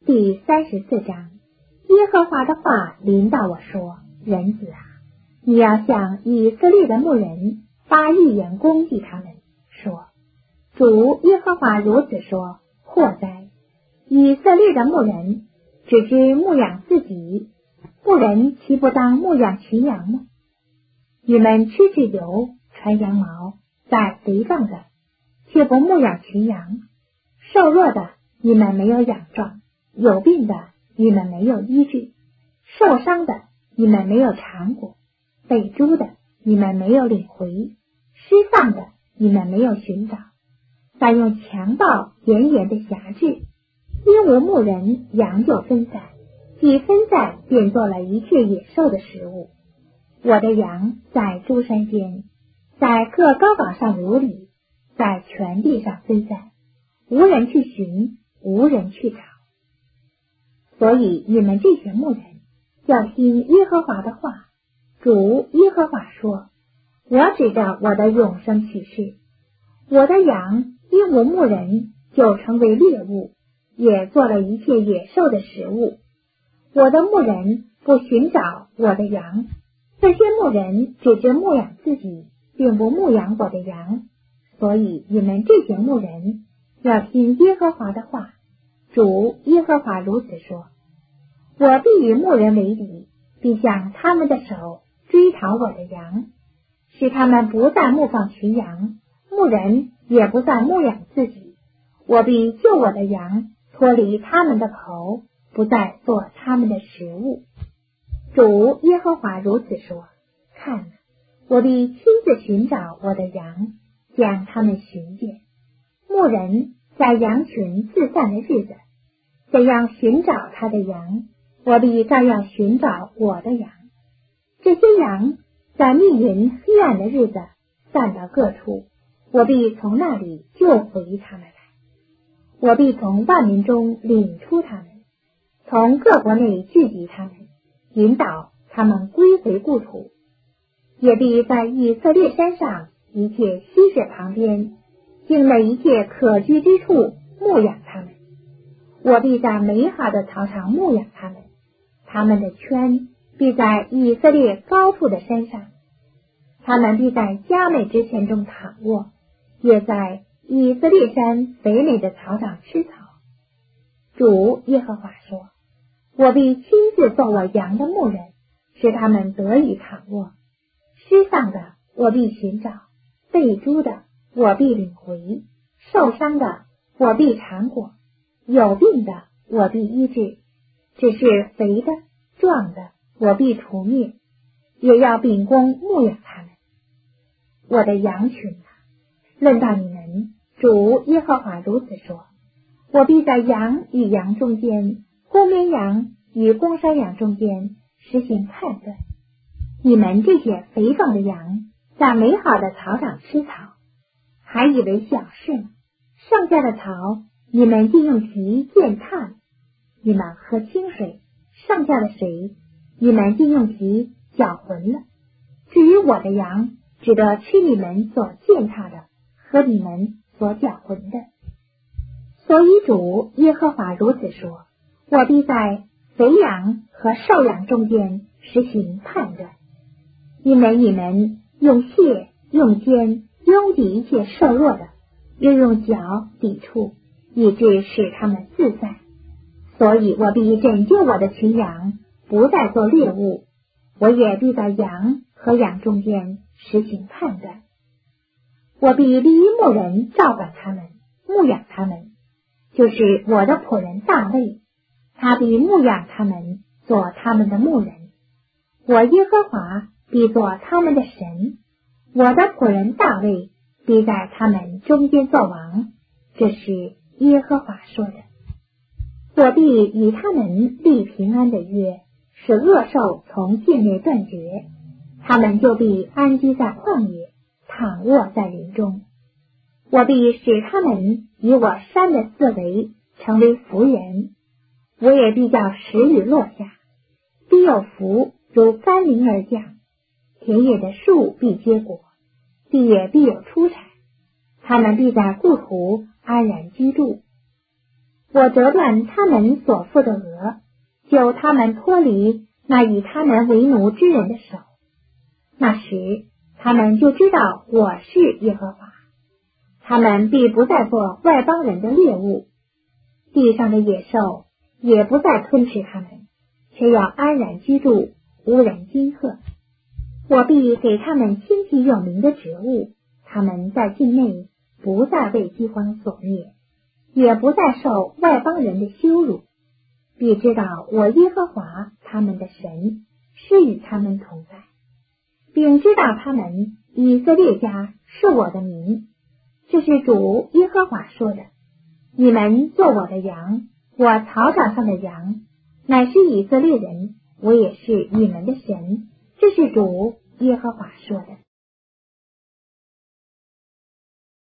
第34章。耶和华的话临到我说：人子啊，你要向以色列的牧人发预言攻击他们，说：主耶和华如此说，祸哉！以色列的牧人只知牧养自己，牧人岂不当牧养群羊吗？你们吃脂油，穿羊毛，在肥壮的，却不牧养群羊；瘦弱的你们没有养壮，有病的你们没有医治，受伤的你们没有缠裹，被诛的你们没有领回，失丧的你们没有寻找，但用强暴严严的辖制，因无牧人，羊就分散，既分散，便做了一切野兽的食物。我的羊在诸山间，在各高岗上如里，在全地上分散，无人去寻，无人去找。所以你们这些牧人要听耶和华的话。主耶和华说：我指着我的永生启示，我的羊因无牧人，就成为猎物，也做了一切野兽的食物。我的牧人不寻找我的羊，这些牧人只知牧养自己，并不牧养我的羊。所以你们这些牧人要听耶和华的话。主耶和华如此说：我必与牧人为敌，并向他们的手追讨我的羊，使他们不再牧放群羊，牧人也不再牧养自己。我必救我的羊脱离他们的口，不再做他们的食物。主耶和华如此说：看哪，我必亲自寻找我的羊，将他们寻见。牧人在羊群自散的日子，怎样寻找他的羊，我必照样寻找我的羊。这些羊在密云黑暗的日子散到各处，我必从那里救回他们来。我必从万民中领出他们，从各国内聚集他们，引导他们归回故土。也必在以色列山上一切溪水旁边，境内一切可居之处牧养他们。我必在美好的草场牧养他们，他们的圈必在以色列高处的山上，他们必在佳美之泉中躺卧，也在以色列山肥美的草场吃草。主耶和华说：我必亲自做我羊的牧人，使他们得以躺卧。失丧的我必寻找，被诛的我必领回，受伤的我必缠裹，有病的我必医治，只是肥的壮的我必除灭，也要秉公牧养他们。我的羊群啊，论到你们，主耶和华如此说：我必在羊与羊中间，公绵羊与公山羊中间实行判断。你们这些肥壮的羊，在美好的草场吃草，还以为小事呢。剩下的草，你们就用蹄践踏；你们喝清水，剩下的水，你们就用蹄搅浑了。至于我的羊，只得吃你们所践踏的，喝你们所搅浑的。所以主耶和华如此说：我必在肥羊和瘦羊中间实行判断，因为你们用械用肩拥挤一切瘦弱的，又用脚抵触，以致使他们自散。所以我必拯救我的群羊，不再做猎物，我也必在羊和羊中间实行判断。我必立牧人照管他们，牧养他们，就是我的仆人大卫，他必牧养他们，做他们的牧人。我耶和华必做他们的神，我的仆人大卫必在他们中间做王。这是耶和华说的。我必与他们立平安的约，使恶兽从境内断绝，他们就必安居在旷野，躺卧在林中。我必使他们以我山的四围成为福人，我也必叫时雨落下，必有福如甘霖而降，田野的树必结果，地也必有出产，他们必在故土安然居住。 我折断他们所负的额，救他们脱离那以他们为奴之人的手。那时他们就知道我是耶和华，他们必不再做外邦人的猎物，地上的野兽也不再吞吃他们，却要安然居住，无人惊吓。我必给他们清晰有名的职务，他们在境内不再被饥荒所灭，也不再受外邦人的羞辱，必知道我耶和华他们的神是与他们同在，并知道他们以色列家是我的民。这是主耶和华说的，你们做我的羊，我草场上的羊，乃是以色列人，我也是你们的神。这是主耶和华说的。